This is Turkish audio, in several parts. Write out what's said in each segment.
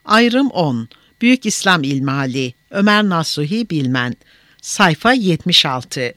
Ayrım 10. Büyük İslam İlmihali. Ömer Nasuhi Bilmen. Sayfa 76.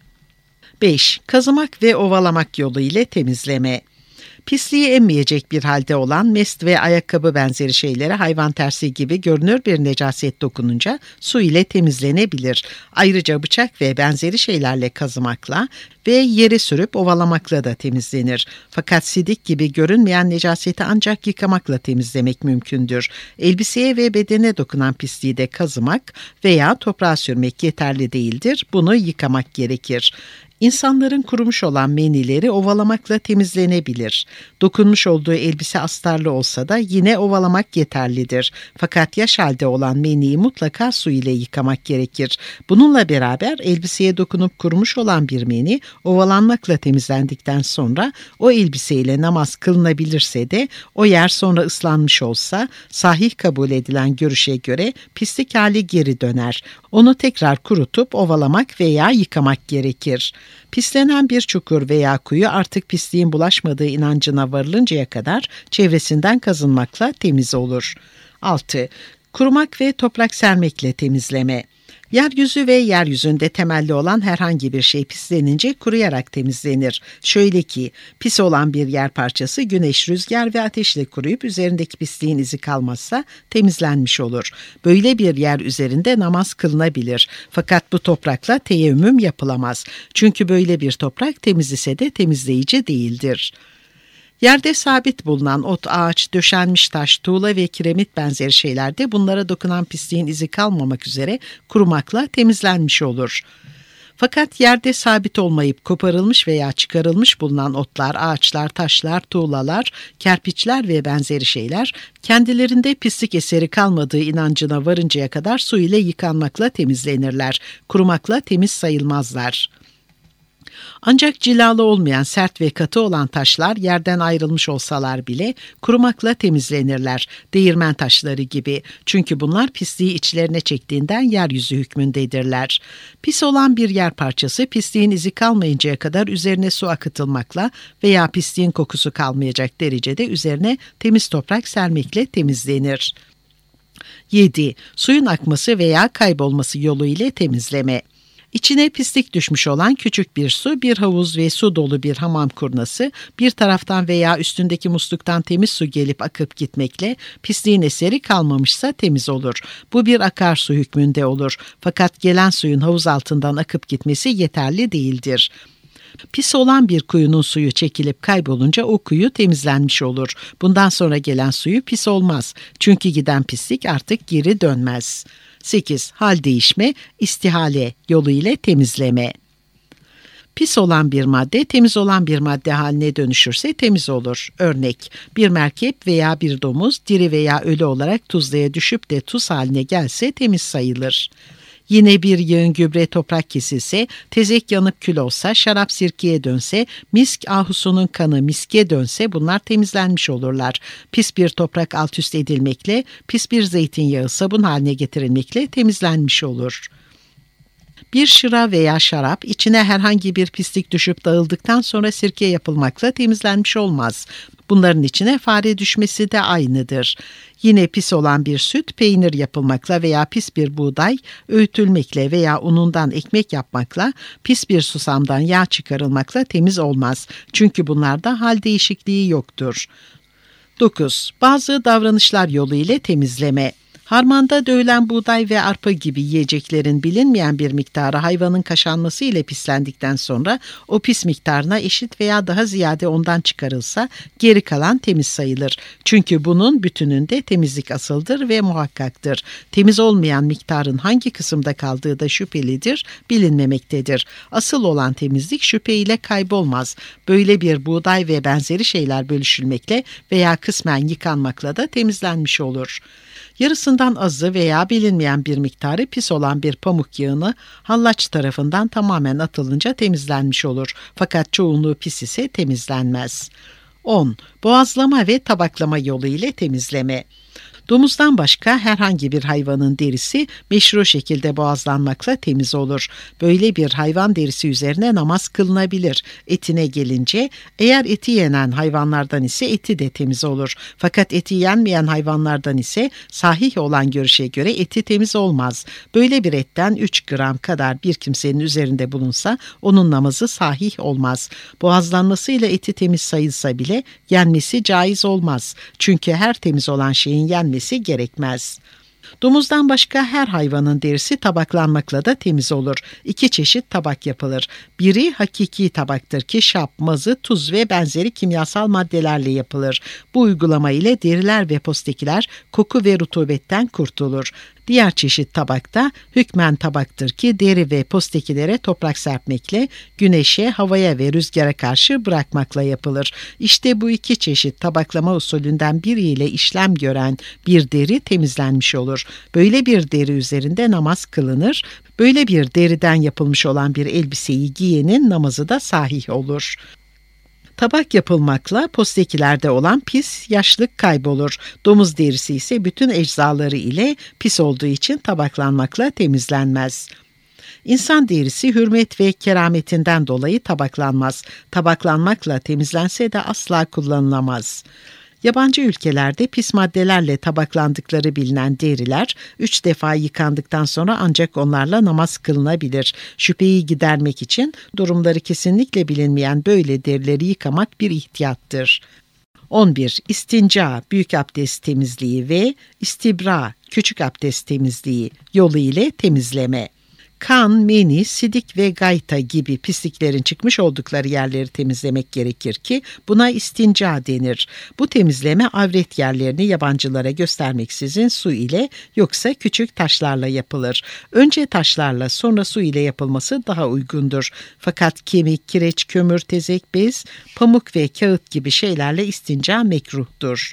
5. Kazımak ve ovalamak yolu ile temizleme. Pisliği emmeyecek bir halde olan mest ve ayakkabı benzeri şeylere hayvan tersi gibi görünür bir necaset dokununca su ile temizlenebilir. Ayrıca bıçak ve benzeri şeylerle kazımakla ve yere sürüp ovalamakla da temizlenir. Fakat sidik gibi görünmeyen necaseti ancak yıkamakla temizlemek mümkündür. Elbiseye ve bedene dokunan pisliği de kazımak veya toprağa sürmek yeterli değildir. Bunu yıkamak gerekir. İnsanların kurumuş olan menileri ovalamakla temizlenebilir. Dokunmuş olduğu elbise astarlı olsa da yine ovalamak yeterlidir. Fakat yaş halde olan meniyi mutlaka su ile yıkamak gerekir. Bununla beraber elbiseye dokunup kurumuş olan bir meni ovalanmakla temizlendikten sonra o elbiseyle namaz kılınabilirse de o yer sonra ıslanmış olsa sahih kabul edilen görüşe göre pislik hali geri döner. Onu tekrar kurutup ovalamak veya yıkamak gerekir. Pislenen bir çukur veya kuyu artık pisliğin bulaşmadığı inancına varılıncaya kadar çevresinden kazınmakla temiz olur. 6. Kurumak ve toprak sermekle temizleme. Yeryüzü ve yeryüzünde temelli olan herhangi bir şey pislenince kuruyarak temizlenir. Şöyle ki, pis olan bir yer parçası güneş, rüzgar ve ateşle kuruyup üzerindeki pisliğin izi kalmazsa temizlenmiş olur. Böyle bir yer üzerinde namaz kılınabilir. Fakat bu toprakla teyemmüm yapılamaz. Çünkü böyle bir toprak temiz ise de temizleyici değildir. Yerde sabit bulunan ot, ağaç, döşenmiş taş, tuğla ve kiremit benzeri şeylerde bunlara dokunan pisliğin izi kalmamak üzere kurumakla temizlenmiş olur. Fakat yerde sabit olmayıp koparılmış veya çıkarılmış bulunan otlar, ağaçlar, taşlar, tuğlalar, kerpiçler ve benzeri şeyler kendilerinde pislik eseri kalmadığı inancına varıncaya kadar su ile yıkanmakla temizlenirler. Kurumakla temiz sayılmazlar. Ancak cilalı olmayan, sert ve katı olan taşlar yerden ayrılmış olsalar bile kurumakla temizlenirler. Değirmen taşları gibi. Çünkü bunlar pisliği içlerine çektiğinden yeryüzü hükmündedirler. Pis olan bir yer parçası pisliğin izi kalmayıncaya kadar üzerine su akıtılmakla veya pisliğin kokusu kalmayacak derecede üzerine temiz toprak sermekle temizlenir. 7. Suyun akması veya kaybolması yolu ile temizleme. İçine pislik düşmüş olan küçük bir su, bir havuz ve su dolu bir hamam kurnası, bir taraftan veya üstündeki musluktan temiz su gelip akıp gitmekle pisliğin eseri kalmamışsa temiz olur. Bu bir akarsu hükmünde olur. Fakat gelen suyun havuz altından akıp gitmesi yeterli değildir. Pis olan bir kuyunun suyu çekilip kaybolunca o kuyu temizlenmiş olur. Bundan sonra gelen suyu pis olmaz. Çünkü giden pislik artık geri dönmez. 8. Hal değişme, istihale yolu ile temizleme. Pis olan bir madde, temiz olan bir madde haline dönüşürse temiz olur. Örnek, bir merkep veya bir domuz diri veya ölü olarak tuzlaya düşüp de tuz haline gelse temiz sayılır. Yine bir yığın gübre toprak kesilse, tezek yanıp kül olsa, şarap sirkeye dönse, misk ahusunun kanı miske dönse bunlar temizlenmiş olurlar. Pis bir toprak alt üst edilmekle, pis bir zeytinyağı sabun haline getirilmekle temizlenmiş olur. Bir şıra veya şarap içine herhangi bir pislik düşüp dağıldıktan sonra sirke yapılmakla temizlenmiş olmaz. Bunların içine fare düşmesi de aynıdır. Yine pis olan bir süt peynir yapılmakla veya pis bir buğday öğütülmekle veya unundan ekmek yapmakla, pis bir susamdan yağ çıkarılmakla temiz olmaz. Çünkü bunlarda hal değişikliği yoktur. 9. Bazı davranışlar yolu ile temizleme. Harmanda dövülen buğday ve arpa gibi yiyeceklerin bilinmeyen bir miktarı hayvanın kaşanması ile pislendikten sonra o pis miktarına eşit veya daha ziyade ondan çıkarılsa geri kalan temiz sayılır. Çünkü bunun bütününde temizlik asıldır ve muhakkaktır. Temiz olmayan miktarın hangi kısımda kaldığı da şüphelidir, bilinmemektedir. Asıl olan temizlik şüpheyle kaybolmaz. Böyle bir buğday ve benzeri şeyler bölüşülmekle veya kısmen yıkanmakla da temizlenmiş olur. Yarısından azı veya bilinmeyen bir miktarı pis olan bir pamuk yağını hallaç tarafından tamamen atılınca temizlenmiş olur. Fakat çoğunluğu pis ise temizlenmez. 10. Boğazlama ve tabaklama yolu ile temizleme. Domuzdan başka herhangi bir hayvanın derisi meşru şekilde boğazlanmakla temiz olur. Böyle bir hayvan derisi üzerine namaz kılınabilir. Etine gelince, eğer eti yenen hayvanlardan ise eti de temiz olur. Fakat eti yenmeyen hayvanlardan ise sahih olan görüşe göre eti temiz olmaz. Böyle bir etten 3 gram kadar bir kimsenin üzerinde bulunsa onun namazı sahih olmaz. Boğazlanmasıyla eti temiz sayılsa bile yenmesi caiz olmaz. Çünkü her temiz olan şeyin yenmesi gerekmez. Domuzdan başka her hayvanın derisi tabaklanmakla da temiz olur. 2 çeşit tabak yapılır. Biri hakiki tabaktır ki şap, mazı, tuz ve benzeri kimyasal maddelerle yapılır. Bu uygulama ile deriler ve postekiler koku ve rutubetten kurtulur. Diğer çeşit tabakta hükmen tabaktır ki deri ve postekilere toprak serpmekle, güneşe, havaya ve rüzgara karşı bırakmakla yapılır. İşte bu 2 çeşit tabaklama usulünden biriyle işlem gören bir deri temizlenmiş olur. Böyle bir deri üzerinde namaz kılınır. Böyle bir deriden yapılmış olan bir elbiseyi giyenin namazı da sahih olur. Tabak yapılmakla postekilerde olan pis, yaşlık kaybolur. Domuz derisi ise bütün eczaları ile pis olduğu için tabaklanmakla temizlenmez. İnsan derisi hürmet ve kerametinden dolayı tabaklanmaz. Tabaklanmakla temizlense de asla kullanılamaz. Yabancı ülkelerde pis maddelerle tabaklandıkları bilinen deriler 3 defa yıkandıktan sonra ancak onlarla namaz kılınabilir. Şüpheyi gidermek için durumları kesinlikle bilinmeyen böyle derileri yıkamak bir ihtiyattır. 11. İstinca, büyük abdest temizliği ve istibra, küçük abdest temizliği yolu ile temizleme. Kan, meni, sidik ve gayta gibi pisliklerin çıkmış oldukları yerleri temizlemek gerekir ki buna istinca denir. Bu temizleme avret yerlerini yabancılara göstermeksizin su ile yoksa küçük taşlarla yapılır. Önce taşlarla sonra su ile yapılması daha uygundur. Fakat kemik, kireç, kömür, tezek, bez, pamuk ve kağıt gibi şeylerle istinca mekruhtur.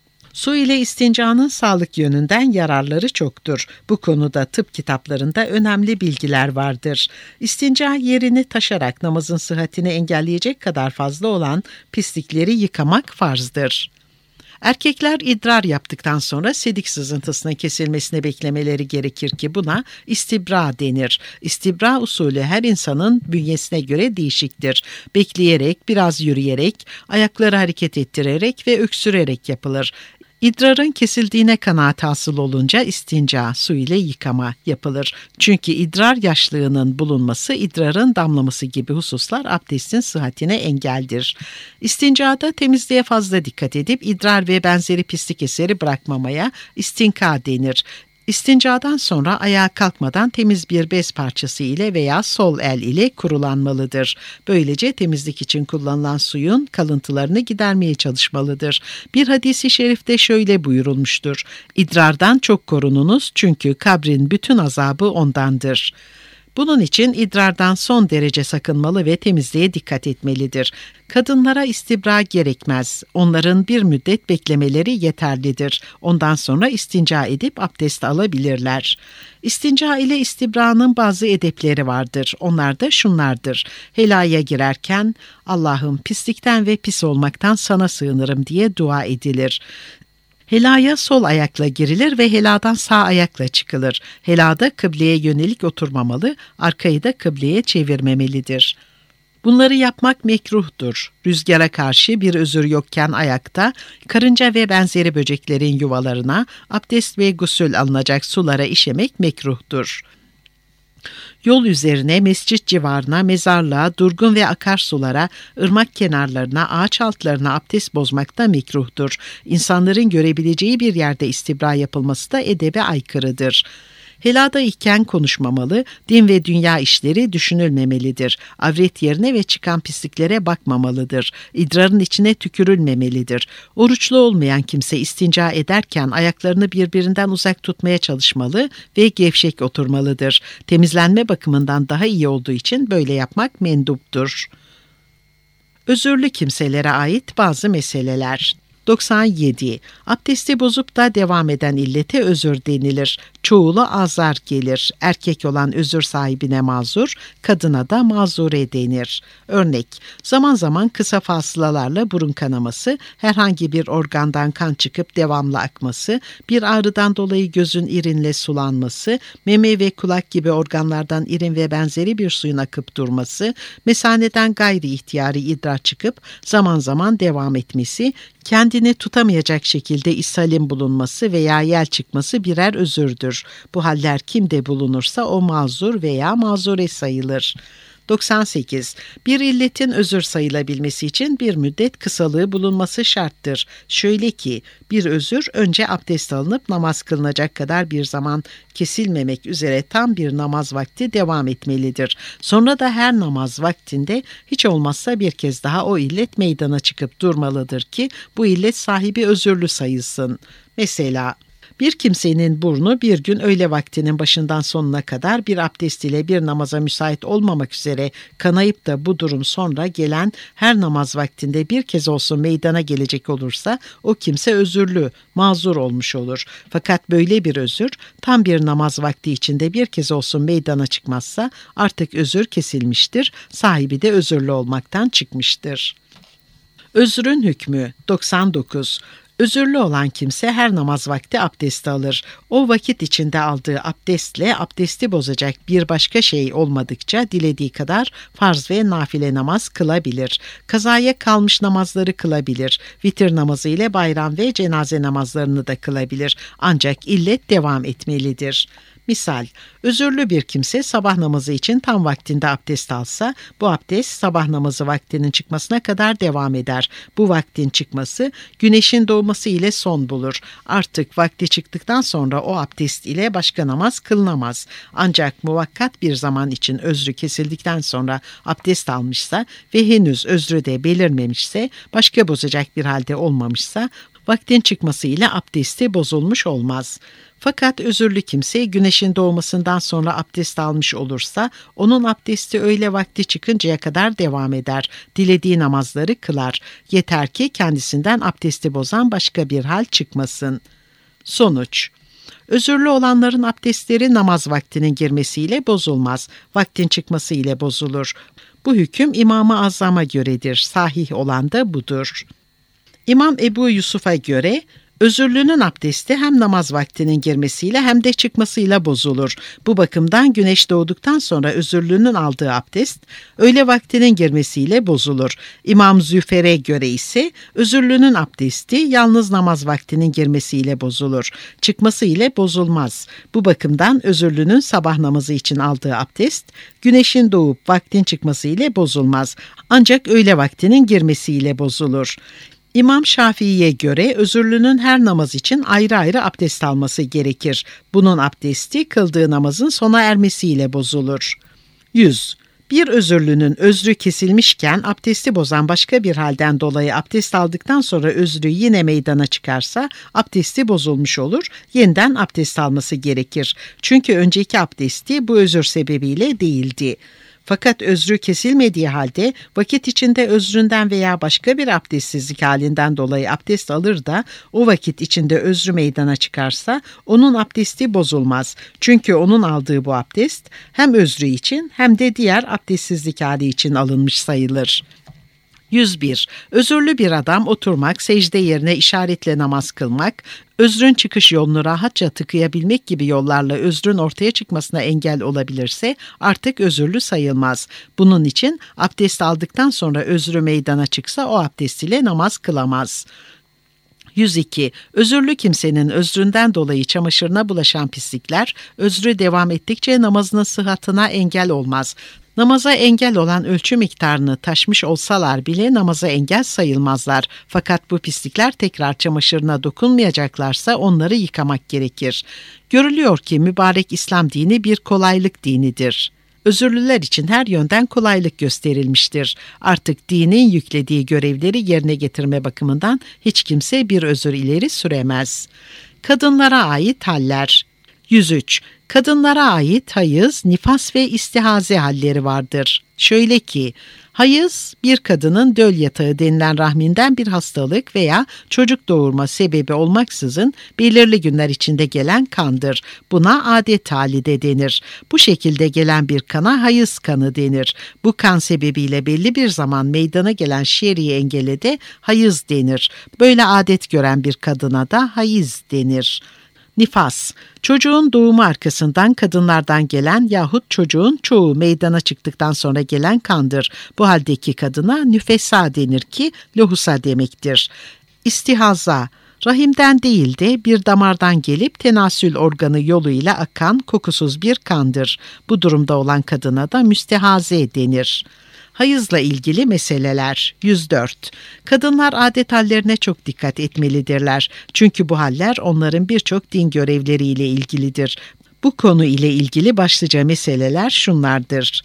Su ile istincanın sağlık yönünden yararları çoktur. Bu konuda tıp kitaplarında önemli bilgiler vardır. İstinca yerini taşarak namazın sıhhatini engelleyecek kadar fazla olan pislikleri yıkamak farzdır. Erkekler idrar yaptıktan sonra sidik sızıntısının kesilmesini beklemeleri gerekir ki buna istibra denir. İstibra usulü her insanın bünyesine göre değişiktir. Bekleyerek, biraz yürüyerek, ayakları hareket ettirerek ve öksürerek yapılır. İdrarın kesildiğine kanaat hasıl olunca istinca, su ile yıkama yapılır. Çünkü idrar yaşlığının bulunması, idrarın damlaması gibi hususlar abdestin sıhhatine engeldir. İstincada temizliğe fazla dikkat edip idrar ve benzeri pislik eseri bırakmamaya istinka denir. İstincadan sonra ayağa kalkmadan temiz bir bez parçası ile veya sol el ile kurulanmalıdır. Böylece temizlik için kullanılan suyun kalıntılarını gidermeye çalışmalıdır. Bir hadis-i şerifte şöyle buyurulmuştur: İdrardan çok korununuz çünkü kabrin bütün azabı ondandır. Bunun için idrardan son derece sakınmalı ve temizliğe dikkat etmelidir. Kadınlara istibra gerekmez. Onların bir müddet beklemeleri yeterlidir. Ondan sonra istinca edip abdest alabilirler. İstinca ile istibranın bazı edepleri vardır. Onlar da şunlardır: helaya girerken Allah'ım pislikten ve pis olmaktan sana sığınırım diye dua edilir. Helaya sol ayakla girilir ve heladan sağ ayakla çıkılır. Helada kıbleye yönelik oturmamalı, arkayı da kıbleye çevirmemelidir. Bunları yapmak mekruhtur. Rüzgara karşı bir özür yokken ayakta, karınca ve benzeri böceklerin yuvalarına, abdest ve gusül alınacak sulara işemek mekruhtur. Yol üzerine, mescit civarına, mezarlığa, durgun ve akarsulara, ırmak kenarlarına, ağaç altlarına abdest bozmak da mekruhtur. İnsanların görebileceği bir yerde istibra yapılması da edebe aykırıdır. Helada iken konuşmamalı, din ve dünya işleri düşünülmemelidir. Avret yerine ve çıkan pisliklere bakmamalıdır. İdrarın içine tükürülmemelidir. Oruçlu olmayan kimse istinca ederken ayaklarını birbirinden uzak tutmaya çalışmalı ve gevşek oturmalıdır. Temizlenme bakımından daha iyi olduğu için böyle yapmak menduptur. Özürlü kimselere ait bazı meseleler. 97. Abdesti bozup da devam eden illete özür denilir. Çoğulu azar gelir. Erkek olan özür sahibine mazur, kadına da mazure denir. Örnek, zaman zaman kısa fasılalarla burun kanaması, herhangi bir organdan kan çıkıp devamlı akması, bir ağrıdan dolayı gözün irinle sulanması, meme ve kulak gibi organlardan irin ve benzeri bir suyun akıp durması, mesaneden gayri ihtiyari idrar çıkıp zaman zaman devam etmesi, kendini tutamayacak şekilde ishalin bulunması veya yel çıkması birer özürdür. Bu haller kimde bulunursa o mazur veya mazure sayılır. 98. Bir illetin özür sayılabilmesi için bir müddet kısalığı bulunması şarttır. Şöyle ki, bir özür önce abdest alınıp namaz kılınacak kadar bir zaman kesilmemek üzere tam bir namaz vakti devam etmelidir. Sonra da her namaz vaktinde hiç olmazsa bir kez daha o illet meydana çıkıp durmalıdır ki bu illet sahibi özürlü sayılsın. Mesela, bir kimsenin burnu bir gün öğle vaktinin başından sonuna kadar bir abdest ile bir namaza müsait olmamak üzere kanayıp da bu durum sonra gelen her namaz vaktinde bir kez olsun meydana gelecek olursa o kimse özürlü, mazur olmuş olur. Fakat böyle bir özür tam bir namaz vakti içinde bir kez olsun meydana çıkmazsa artık özür kesilmiştir, sahibi de özürlü olmaktan çıkmıştır. Özrün hükmü 99. Özürlü olan kimse her namaz vakti abdest alır. O vakit içinde aldığı abdestle abdesti bozacak bir başka şey olmadıkça dilediği kadar farz ve nafile namaz kılabilir. Kazaya kalmış namazları kılabilir. Vitir namazı ile bayram ve cenaze namazlarını da kılabilir. Ancak illet devam etmelidir. Misal, özürlü bir kimse sabah namazı için tam vaktinde abdest alsa, bu abdest sabah namazı vaktinin çıkmasına kadar devam eder. Bu vaktin çıkması, güneşin doğması ile son bulur. Artık vakti çıktıktan sonra o abdest ile başka namaz kılınamaz. Ancak muvakkat bir zaman için özrü kesildikten sonra abdest almışsa ve henüz özrü de belirmemişse, başka bozacak bir halde olmamışsa, vaktin çıkması ile abdesti bozulmuş olmaz. Fakat özürlü kimse güneşin doğmasından sonra abdest almış olursa onun abdesti öğle vakti çıkıncaya kadar devam eder. Dilediği namazları kılar. Yeter ki kendisinden abdesti bozan başka bir hal çıkmasın. Sonuç: özürlü olanların abdestleri namaz vaktinin girmesiyle bozulmaz. Vaktin çıkması ile bozulur. Bu hüküm İmam-ı Azam'a göredir. Sahih olan da budur. İmam Ebu Yusuf'a göre özürlünün abdesti hem namaz vaktinin girmesiyle hem de çıkmasıyla bozulur. Bu bakımdan güneş doğduktan sonra özürlünün aldığı abdest öğle vaktinin girmesiyle bozulur. İmam Züfer'e göre ise özürlünün abdesti yalnız namaz vaktinin girmesiyle bozulur. Çıkması ile bozulmaz. Bu bakımdan özürlünün sabah namazı için aldığı abdest güneşin doğup vaktin çıkması ile bozulmaz. Ancak öğle vaktinin girmesiyle bozulur. İmam Şafii'ye göre özürlünün her namaz için ayrı ayrı abdest alması gerekir. Bunun abdesti kıldığı namazın sona ermesiyle bozulur. 100. Bir özürlünün özrü kesilmişken abdesti bozan başka bir halden dolayı abdest aldıktan sonra özrü yine meydana çıkarsa abdesti bozulmuş olur, yeniden abdest alması gerekir. Çünkü önceki abdesti bu özür sebebiyle değildi. Fakat özrü kesilmediği halde vakit içinde özründen veya başka bir abdestsizlik halinden dolayı abdest alır da o vakit içinde özrü meydana çıkarsa onun abdesti bozulmaz. Çünkü onun aldığı bu abdest hem özrü için hem de diğer abdestsizlik hali için alınmış sayılır. 101. Özürlü bir adam oturmak, secde yerine işaretle namaz kılmak, özrün çıkış yolunu rahatça tıkayabilmek gibi yollarla özrün ortaya çıkmasına engel olabilirse artık özürlü sayılmaz. Bunun için abdest aldıktan sonra özrü meydana çıksa o abdest ile namaz kılamaz. 102. Özürlü kimsenin özründen dolayı çamaşırına bulaşan pislikler, özrü devam ettikçe namazının sıhhatına engel olmaz. Namaza engel olan ölçü miktarını taşmış olsalar bile namaza engel sayılmazlar. Fakat bu pislikler tekrar çamaşırına dokunmayacaklarsa onları yıkamak gerekir. Görülüyor ki mübarek İslam dini bir kolaylık dinidir. Özürlüler için her yönden kolaylık gösterilmiştir. Artık dinin yüklediği görevleri yerine getirme bakımından hiç kimse bir özür ileri süremez. Kadınlara ait haller. 103. Kadınlara ait hayız, nifas ve istihaze halleri vardır. Şöyle ki, hayız bir kadının döl yatağı denilen rahminden bir hastalık veya çocuk doğurma sebebi olmaksızın belirli günler içinde gelen kandır. Buna adet hali de denir. Bu şekilde gelen bir kana hayız kanı denir. Bu kan sebebiyle belli bir zaman meydana gelen şer'i engele de hayız denir. Böyle adet gören bir kadına da hayız denir. Nifas, çocuğun doğumu arkasından kadınlardan gelen yahut çocuğun çoğu meydana çıktıktan sonra gelen kandır. Bu haldeki kadına nüfesa denir ki lohusa demektir. İstihaza, rahimden değil de bir damardan gelip tenasül organı yoluyla akan kokusuz bir kandır. Bu durumda olan kadına da müstehaze denir. Hayızla ilgili meseleler 104. Kadınlar adet hallerine çok dikkat etmelidirler. Çünkü bu haller onların birçok din görevleriyle ilgilidir. Bu konu ile ilgili başlıca meseleler şunlardır.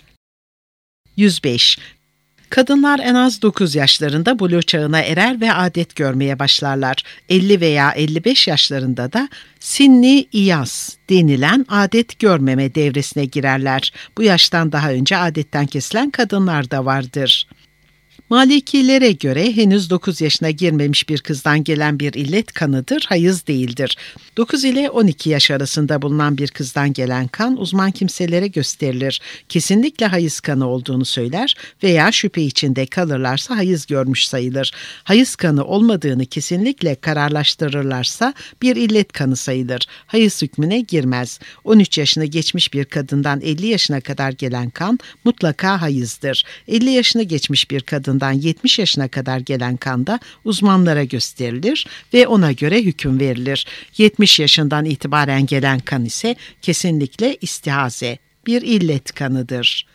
105. Kadınlar en az 9 yaşlarında buluğ çağına erer ve adet görmeye başlarlar. 50 veya 55 yaşlarında da sinni iyas denilen adet görmeme devresine girerler. Bu yaştan daha önce adetten kesilen kadınlar da vardır. Malikilere göre henüz 9 yaşına girmemiş bir kızdan gelen bir illet kanıdır, hayız değildir. 9 ile 12 yaş arasında bulunan bir kızdan gelen kan uzman kimselere gösterilir. Kesinlikle hayız kanı olduğunu söyler veya şüphe içinde kalırlarsa hayız görmüş sayılır. Hayız kanı olmadığını kesinlikle kararlaştırırlarsa bir illet kanı sayılır. Hayız hükmüne girmez. 13 yaşını geçmiş bir kadından 50 yaşına kadar gelen kan mutlaka hayızdır. 50 yaşını geçmiş bir kadından 70 yaşına kadar gelen kan da uzmanlara gösterilir ve ona göre hüküm verilir. 70 yaşından itibaren gelen kan ise kesinlikle istihaze, bir illet kanıdır.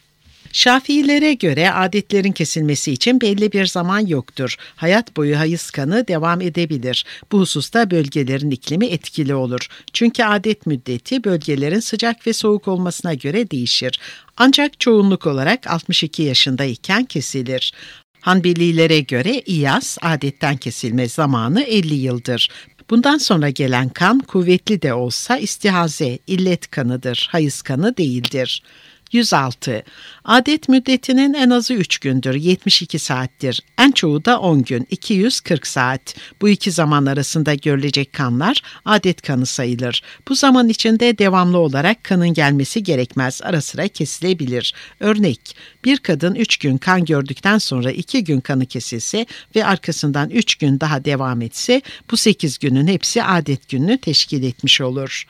Şafiilere göre adetlerin kesilmesi için belli bir zaman yoktur. Hayat boyu hayız kanı devam edebilir. Bu hususta bölgelerin iklimi etkili olur. Çünkü adet müddeti bölgelerin sıcak ve soğuk olmasına göre değişir. Ancak çoğunluk olarak 62 yaşındayken kesilir. Hanbelilere göre iyas adetten kesilme zamanı 50 yıldır. Bundan sonra gelen kan kuvvetli de olsa istihaze, illet kanıdır, hayız kanı değildir. 106. Adet müddetinin en azı 3 gündür, 72 saattir. En çoğu da 10 gün, 240 saat. Bu iki zaman arasında görülecek kanlar adet kanı sayılır. Bu zaman içinde devamlı olarak kanın gelmesi gerekmez, ara sıra kesilebilir. Örnek, bir kadın 3 gün kan gördükten sonra 2 gün kanı kesilse ve arkasından 3 gün daha devam etse, bu 8 günün hepsi adet gününü teşkil etmiş olur.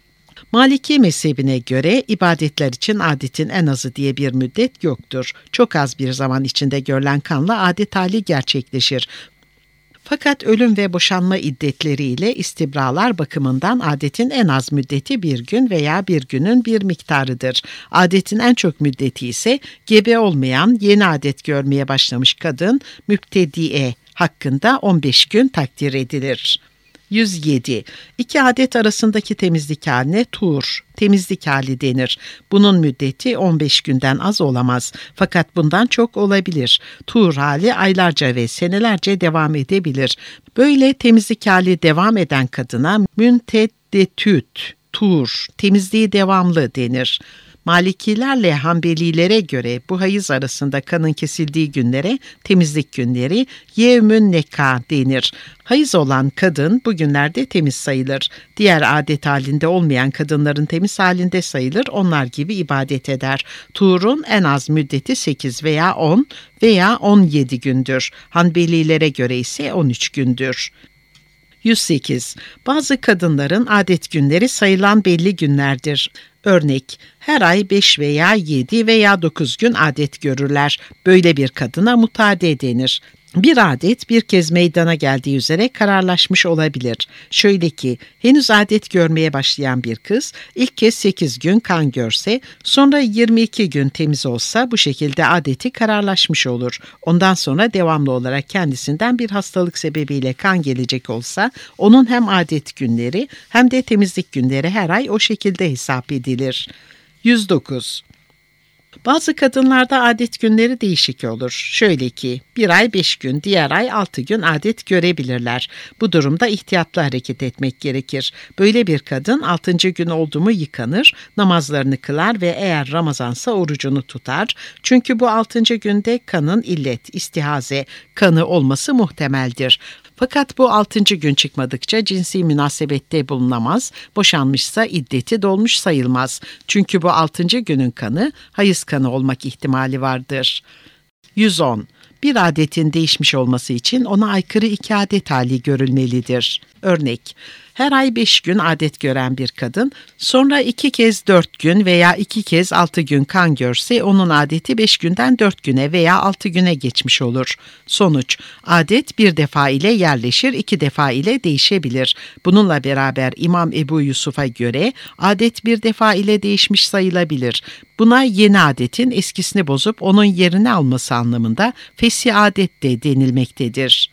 Maliki mezhebine göre ibadetler için adetin en azı diye bir müddet yoktur. Çok az bir zaman içinde görülen kanla adet hali gerçekleşir. Fakat ölüm ve boşanma iddetleriyle istibralar bakımından adetin en az müddeti bir gün veya bir günün bir miktarıdır. Adetin en çok müddeti ise gebe olmayan, yeni adet görmeye başlamış kadın müptediye hakkında 15 gün takdir edilir. 107. İki adet arasındaki temizlik haline tur, temizlik hali denir. Bunun müddeti 15 günden az olamaz. Fakat bundan çok olabilir. Tur hali aylarca ve senelerce devam edebilir. Böyle temizlik hali devam eden kadına münteddetüt, tur, temizliği devamlı denir. Malikilerle Hanbelilere göre bu hayız arasında kanın kesildiği günlere temizlik günleri yevmün neka denir. Hayız olan kadın bu günlerde temiz sayılır. Diğer adet halinde olmayan kadınların temiz halinde sayılır, onlar gibi ibadet eder. Tuğrun en az müddeti 8 veya 10 veya 17 gündür. Hanbelilere göre ise 13 gündür. 108. Bazı kadınların adet günleri sayılan belli günlerdir. Örnek, her ay 5 veya 7 veya 9 gün adet görürler. Böyle bir kadına mutade denir. Bir adet bir kez meydana geldiği üzere kararlaşmış olabilir. Şöyle ki, henüz adet görmeye başlayan bir kız ilk kez 8 gün kan görse, sonra 22 gün temiz olsa bu şekilde adeti kararlaşmış olur. Ondan sonra devamlı olarak kendisinden bir hastalık sebebiyle kan gelecek olsa, onun hem adet günleri hem de temizlik günleri her ay o şekilde hesap edilir. 109. Bazı kadınlarda adet günleri değişik olur. Şöyle ki bir ay 5 gün, diğer ay 6 gün adet görebilirler. Bu durumda ihtiyatlı hareket etmek gerekir. Böyle bir kadın 6. gün oldu mu yıkanır, namazlarını kılar ve eğer Ramazansa orucunu tutar. Çünkü bu 6. günde kanın illet, istihaze kanı olması muhtemeldir. Fakat bu 6. gün çıkmadıkça cinsi münasebette bulunamaz, boşanmışsa iddeti dolmuş sayılmaz. Çünkü bu 6. günün kanı hayız kanı olmak ihtimali vardır. 110. Bir adetin değişmiş olması için ona aykırı 2 adet hali görülmelidir. Örnek: her ay 5 gün adet gören bir kadın, sonra 2 kez 4 gün veya 2 kez 6 gün kan görse onun adeti 5 günden 4 güne veya 6 güne geçmiş olur. Sonuç: adet bir defa ile yerleşir, 2 defa ile değişebilir. Bununla beraber İmam Ebu Yusuf'a göre adet bir defa ile değişmiş sayılabilir. Buna yeni adetin eskisini bozup onun yerini alması anlamında fesih adet de denilmektedir.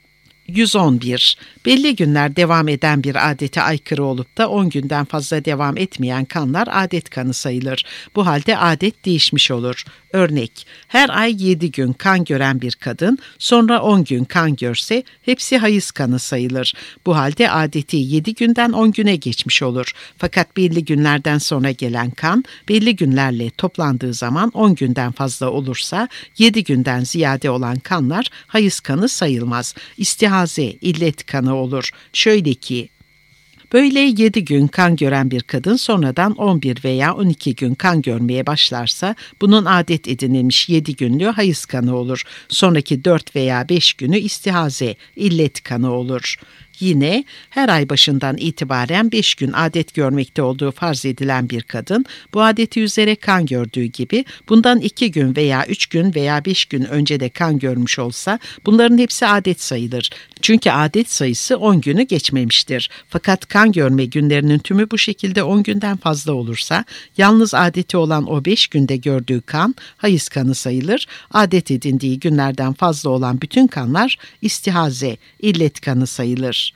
111. Belli günler devam eden bir adete aykırı olup da 10 günden fazla devam etmeyen kanlar adet kanı sayılır. Bu halde adet değişmiş olur. Örnek: her ay 7 gün kan gören bir kadın sonra 10 gün kan görse hepsi hayız kanı sayılır. Bu halde adeti 7 günden 10 güne geçmiş olur. Fakat belli günlerden sonra gelen kan belli günlerle toplandığı zaman 10 günden fazla olursa 7 günden ziyade olan kanlar hayız kanı sayılmaz. İstihaze, illet kanı olur. Şöyle ki, böyle 7 gün kan gören bir kadın sonradan 11 veya 12 gün kan görmeye başlarsa bunun adet edinilmiş 7 günlüğü hayız kanı olur. Sonraki 4 veya 5 günü istihaze, illet kanı olur. Yine her ay başından itibaren 5 gün adet görmekte olduğu farz edilen bir kadın bu adeti üzere kan gördüğü gibi bundan 2 gün veya 3 gün veya 5 gün önce de kan görmüş olsa bunların hepsi adet sayılır. Çünkü adet sayısı 10 günü geçmemiştir. Fakat kan görme günlerinin tümü bu şekilde 10 günden fazla olursa yalnız adeti olan o 5 günde gördüğü kan hayız kanı sayılır. Adet edindiği günlerden fazla olan bütün kanlar istihaze, illet kanı sayılır.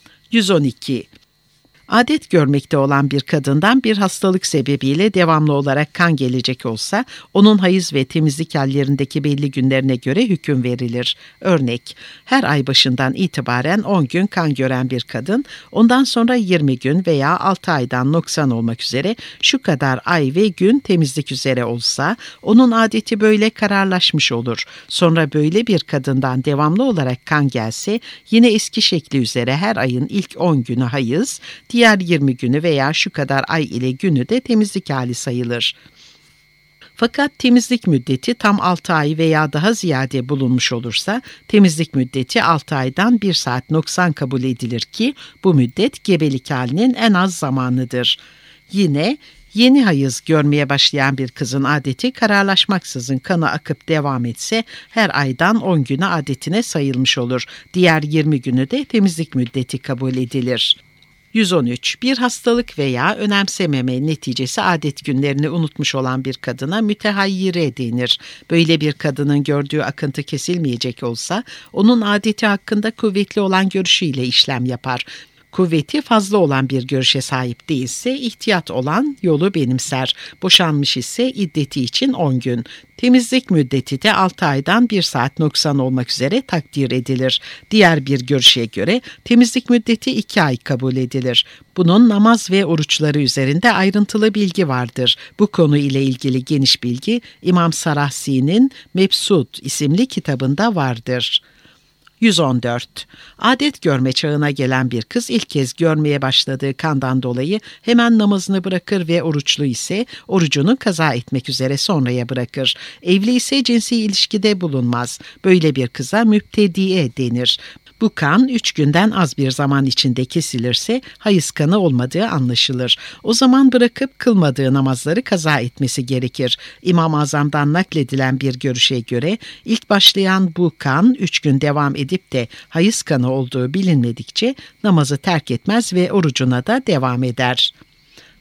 112. Adet görmekte olan bir kadından bir hastalık sebebiyle devamlı olarak kan gelecek olsa, onun hayız ve temizlik hallerindeki belli günlerine göre hüküm verilir. Örnek: her ay başından itibaren 10 gün kan gören bir kadın, ondan sonra 20 gün veya 6 aydan noksan olmak üzere şu kadar ay ve gün temizlik üzere olsa, onun adeti böyle kararlaşmış olur. Sonra böyle bir kadından devamlı olarak kan gelse, yine eski şekli üzere her ayın ilk 10 günü hayız, diğer 20 günü veya şu kadar ay ile günü de temizlik hali sayılır. Fakat temizlik müddeti tam 6 ay veya daha ziyade bulunmuş olursa temizlik müddeti 6 aydan 1 saat noksan kabul edilir ki bu müddet gebelik halinin en az zamanıdır. Yine yeni hayız görmeye başlayan bir kızın adeti kararlaşmaksızın kanı akıp devam etse her aydan 10 günü adetine sayılmış olur. Diğer 20 günü de temizlik müddeti kabul edilir. 113. Bir hastalık veya önemsememe neticesi adet günlerini unutmuş olan bir kadına mütehayyire denir. Böyle bir kadının gördüğü akıntı kesilmeyecek olsa, onun adeti hakkında kuvvetli olan görüşüyle işlem yapar. Kuvveti fazla olan bir görüşe sahip değilse ihtiyat olan yolu benimser. Boşanmış ise iddeti için 10 gün. Temizlik müddeti de 6 aydan 1 saat noksan olmak üzere takdir edilir. Diğer bir görüşe göre temizlik müddeti 2 ay kabul edilir. Bunun namaz ve oruçları üzerinde ayrıntılı bilgi vardır. Bu konu ile ilgili geniş bilgi İmam Sarahsi'nin Mebsut isimli kitabında vardır. 114. Adet görme çağına gelen bir kız ilk kez görmeye başladığı kandan dolayı hemen namazını bırakır ve oruçlu ise orucunu kaza etmek üzere sonraya bırakır. Evli ise cinsi ilişkide bulunmaz. Böyle bir kıza müptediye denir. Bu kan 3 günden az bir zaman içinde kesilirse hayız kanı olmadığı anlaşılır. O zaman bırakıp kılmadığı namazları kaza etmesi gerekir. İmam-ı Azam'dan nakledilen bir görüşe göre ilk başlayan bu kan 3 gün devam edip de hayız kanı olduğu bilinmedikçe namazı terk etmez ve orucuna da devam eder.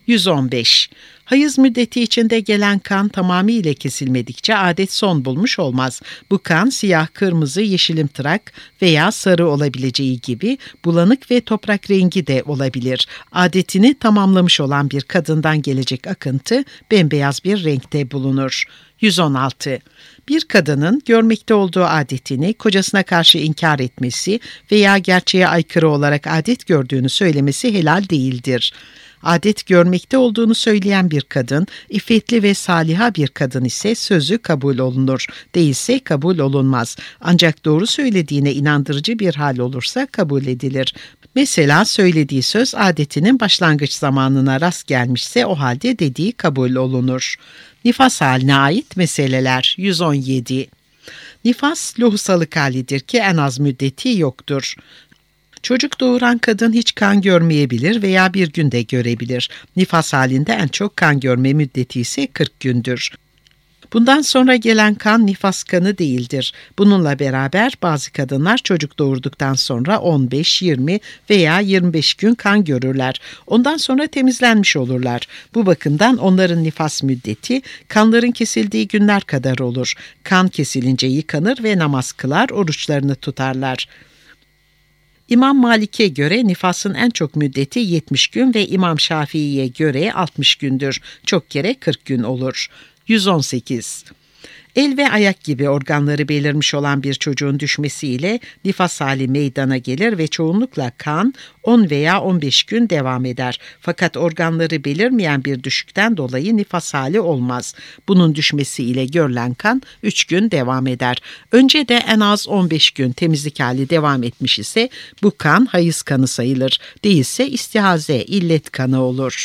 115. Hayız müddeti içinde gelen kan tamamıyla kesilmedikçe adet son bulmuş olmaz. Bu kan siyah, kırmızı, yeşilimtırak veya sarı olabileceği gibi bulanık ve toprak rengi de olabilir. Adetini tamamlamış olan bir kadından gelecek akıntı bembeyaz bir renkte bulunur. 116. Bir kadının görmekte olduğu adetini kocasına karşı inkar etmesi veya gerçeğe aykırı olarak adet gördüğünü söylemesi helal değildir. Adet görmekte olduğunu söyleyen bir kadın, iffetli ve saliha bir kadın ise sözü kabul olunur, değilse kabul olunmaz. Ancak doğru söylediğine inandırıcı bir hal olursa kabul edilir. Mesela söylediği söz adetinin başlangıç zamanına rast gelmişse o halde dediği kabul olunur. Nifas haline ait meseleler 117. Nifas lohusalık halidir ki en az müddeti yoktur. Çocuk doğuran kadın hiç kan görmeyebilir veya bir günde görebilir. Nifas halinde en çok kan görme müddeti ise 40 gündür. Bundan sonra gelen kan nifas kanı değildir. Bununla beraber bazı kadınlar çocuk doğurduktan sonra 15, 20 veya 25 gün kan görürler. Ondan sonra temizlenmiş olurlar. Bu bakımdan onların nifas müddeti kanların kesildiği günler kadar olur. Kan kesilince yıkanır ve namaz kılar, oruçlarını tutarlar. İmam Malik'e göre nifasın en çok müddeti 70 gün ve İmam Şafii'ye göre 60 gündür. Çok kere 40 gün olur. 118. El ve ayak gibi organları belirmiş olan bir çocuğun düşmesiyle nifas hali meydana gelir ve çoğunlukla kan 10 veya 15 gün devam eder. Fakat organları belirmeyen bir düşükten dolayı nifas hali olmaz. Bunun düşmesiyle görülen kan 3 gün devam eder. Önce de en az 15 gün temizlik hali devam etmiş ise bu kan hayız kanı sayılır. Değilse istihaze, illet kanı olur.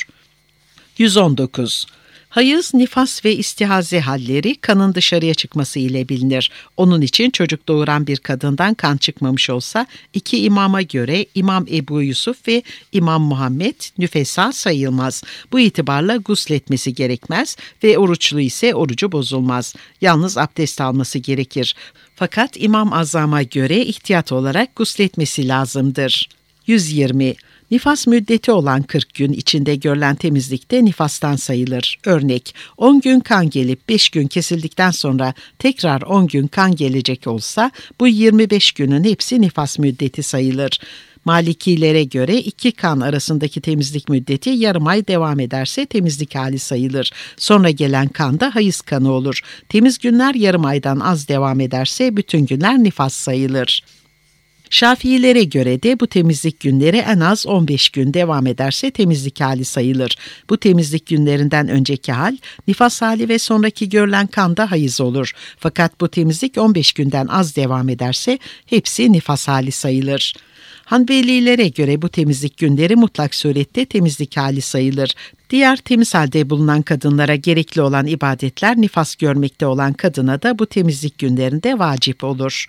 119. Hayız, nifas ve istihaze halleri kanın dışarıya çıkması ile bilinir. Onun için çocuk doğuran bir kadından kan çıkmamış olsa iki imama göre İmam Ebu Yusuf ve İmam Muhammed nüfesa sayılmaz. Bu itibarla gusletmesi gerekmez ve oruçlu ise orucu bozulmaz. Yalnız abdest alması gerekir. Fakat İmam Azam'a göre ihtiyat olarak gusletmesi lazımdır. 120. Nifas müddeti olan 40 gün içinde görülen temizlik de nifastan sayılır. Örnek, 10 gün kan gelip 5 gün kesildikten sonra tekrar 10 gün kan gelecek olsa bu 25 günün hepsi nifas müddeti sayılır. Malikilere göre 2 kan arasındaki temizlik müddeti yarım ay devam ederse temizlik hali sayılır. Sonra gelen kan da hayız kanı olur. Temiz günler yarım aydan az devam ederse bütün günler nifas sayılır. Şafiilere göre de bu temizlik günleri en az 15 gün devam ederse temizlik hali sayılır. Bu temizlik günlerinden önceki hal, nifas hali ve sonraki görülen kan da hayız olur. Fakat bu temizlik 15 günden az devam ederse hepsi nifas hali sayılır. Hanbelilere göre bu temizlik günleri mutlak surette temizlik hali sayılır. Diğer temiz halde bulunan kadınlara gerekli olan ibadetler nifas görmekte olan kadına da bu temizlik günlerinde vacip olur.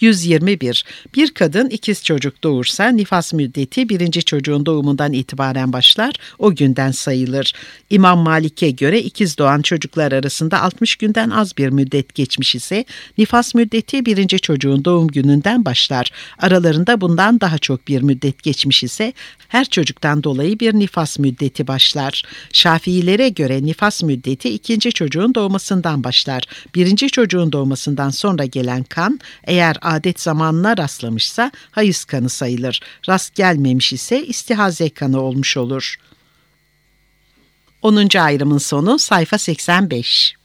121. Bir kadın ikiz çocuk doğursa nifas müddeti birinci çocuğun doğumundan itibaren başlar, o günden sayılır. İmam Malik'e göre ikiz doğan çocuklar arasında 60 günden az bir müddet geçmiş ise nifas müddeti birinci çocuğun doğum gününden başlar. Aralarında bundan daha çok bir müddet geçmiş ise her çocuktan dolayı bir nifas müddeti başlar. Şafiilere göre nifas müddeti ikinci çocuğun doğmasından başlar. Birinci çocuğun doğmasından sonra gelen kan eğer adet zamanına rastlamışsa hayız kanı sayılır. Rast gelmemiş ise istihaze kanı olmuş olur. 10. ayrımın sonu sayfa 85.